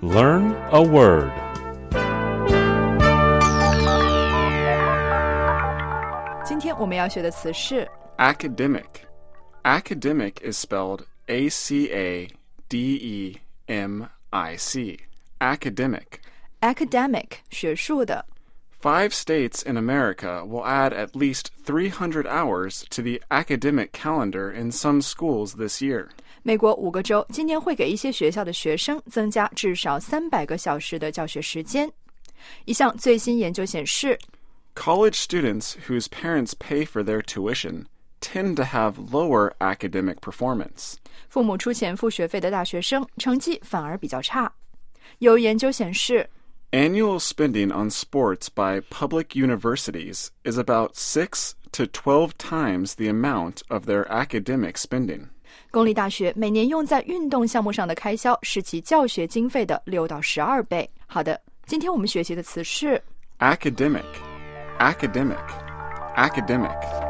Learn a word. 今天我们要学的词是 Academic. Academic is spelled A-C-A-D-E-M-I-C. Academic. academic 学术的 5 states in America will add at least 300 hours to the academic calendar in some schools this year. 美国5个州今年会给一些学校的学生增加至少300个小时的教学时间。一项最新研究显示 College students whose parents pay for their tuition tend to have lower academic performance. 父母出钱付学费的大学生成绩反而比较差。有研究显示 Annual spending on sports by public universities is about 6 to 12 times the amount of their academic spending. 公立大学每年用在运动项目上的开销是其教学经费的6到12倍。好的，今天我们学习的词是 Academic. Academic. Academic.